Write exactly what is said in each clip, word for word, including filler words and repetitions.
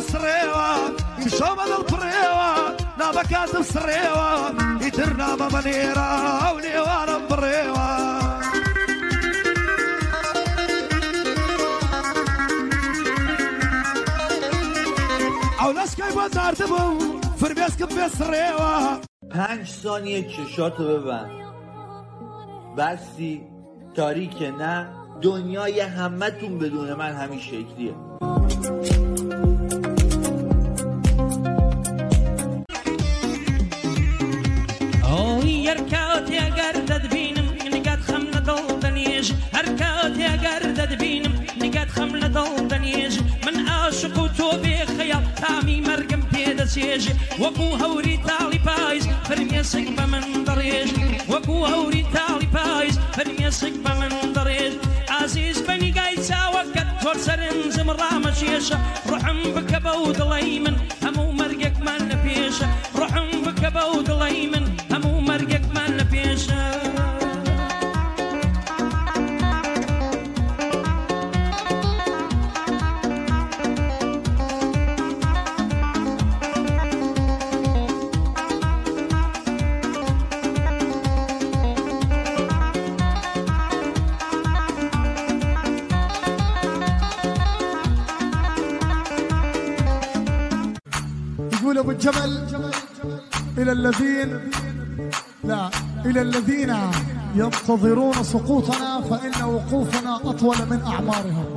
سريوة يشوم البريوة نابا كاتب سريوة يترنا بمنيرة وليوانا بريوة اولش که با درد بو فرمیز که بسریوه پنج ثانیه چشاتو ببند بستی تاریکه نه دنیای همه تون بدون من همین شکلیه آی ارکات اگر دد بینم نگات خم ندادنیش ارکات اگر دد بینم نگات خم ندادنیش من عاشق و تو به خیال تامی مرگم پیدا سیج وکو هوری تالی پایز فرمی سگ بمن دریج وکو هوری تالی پایز فرمی سگ بمن دریج عزیز بنی قایسا وقت تور سرن زمرام شیش روحم بک بود لیمن همو مرگک من پیش روحم بک بود لیمن همو مرگک من پیش يقول ابو الجمل الى الذين لا الى الذين ينتظرون سقوطنا فان وقوفنا اطول من اعمارهم.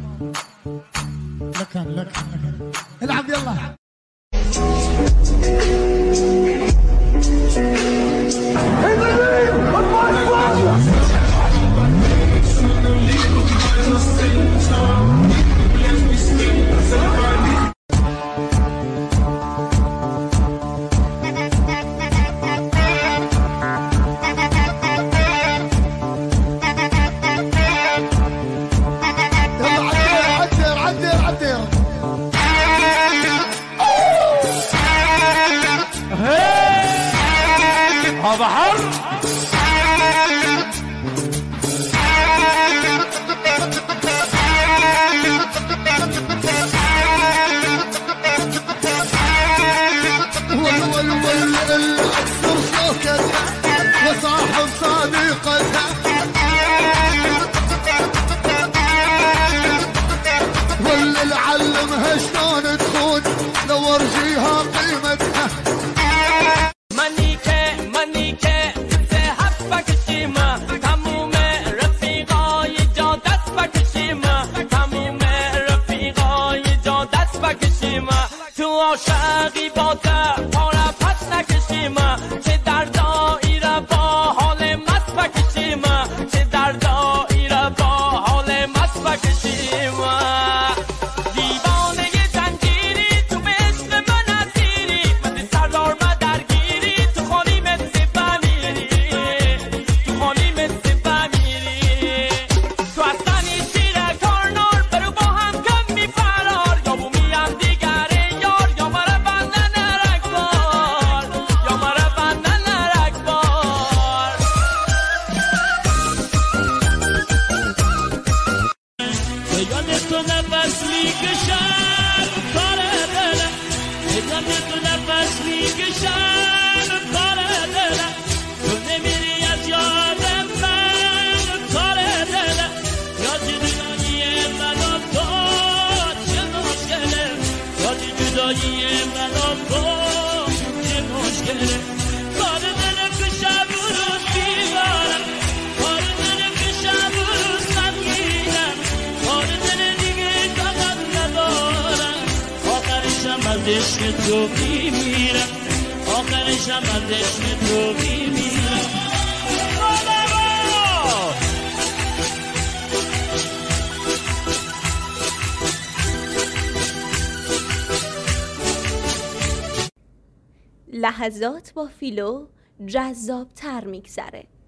لكن لكن لكن العب يلا. بحر وصاحب صديقتها واللي نعلمها شلون تخون لو ارجيها قيمتها عاشقی با در پارا پس نکشیم چه در دایره با حال مست بکشیم چه در دایره با حال مست بکشیم دیوانه زنجیری تو به عشق من اسیری مثل سردار مدرگیری تو خانی مثل بمیری تو خانی مثل بمیری تو اصلانی شیر کارنار برو با هم کم میفرار یا بو میم دیگر تو نفس میکشم کار دلم یادم تو نفس میکشم کار دلم تو نمیری از یاد من کار دلم یاد جدایی من و تو چه مشکله یاد جدایی من و تو چه مشکله کار دلم که شب و روز بیدارم کار دلم که شب و روز غمگینم کار دلم از عشق تو میمیرم آخرشم از عشق تو میمیرم لحظات با فیلو جذاب تر میگذره.